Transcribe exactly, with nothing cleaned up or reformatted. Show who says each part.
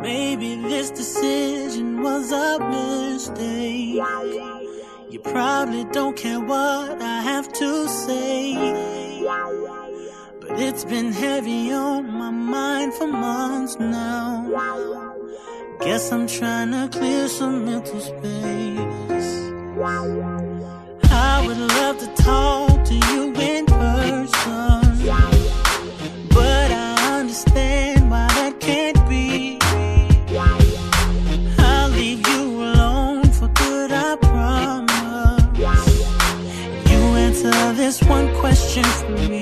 Speaker 1: Maybe this decision was a mistake. You probably don't care what I have to say, but it's been heavy on my mind for months now. Guess I'm trying to clear some mental space. I would love to talk to you in person, but I understand why that can't be. I'll leave you alone for good, I promise. You answer this one question for me.